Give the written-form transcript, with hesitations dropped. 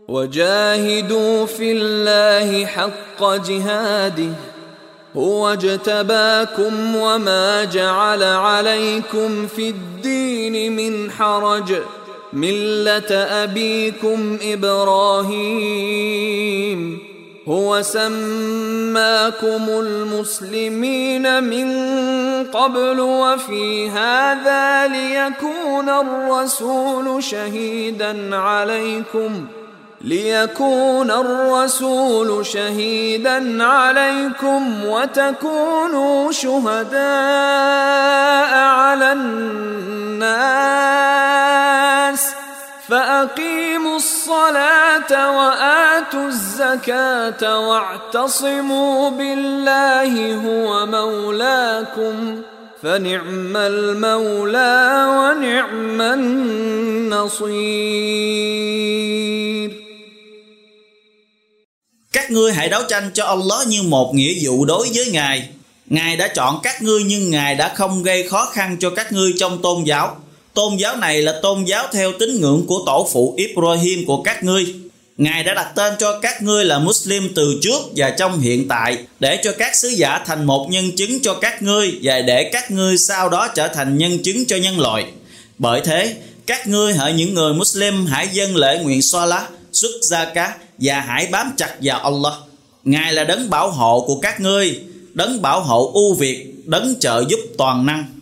وجاهدوا في الله حق جهاده هو اجتباكم وما جعل عليكم في الدين من حرج ملة أبيكم إبراهيم هو سماكم المسلمين من قبل وفي هذا ليكون الرسول شهيدا عليكم وتكونوا شهداء على الناس فأقيموا الصلاة وآتوا الزكاة واعتصموا بالله هو مولاكم فنعم المولى ونعم النصير. Các ngươi hãy đấu tranh cho Allah như một nghĩa vụ đối với Ngài. Ngài đã chọn các ngươi nhưng Ngài đã không gây khó khăn cho các ngươi trong tôn giáo. Tôn giáo này là tôn giáo theo tín ngưỡng của tổ phụ Ibrahim của các ngươi. Ngài đã đặt tên cho các ngươi là Muslim từ trước và trong hiện tại, để cho các sứ giả thành một nhân chứng cho các ngươi và để các ngươi sau đó trở thành nhân chứng cho nhân loại. Bởi thế, các ngươi hỡi những người Muslim hãy dâng lễ nguyện Salat, xuất Zakat và hãy bám chặt vào Allah. Ngài là đấng bảo hộ của các ngươi, đấng bảo hộ ưu việt, đấng trợ giúp toàn năng.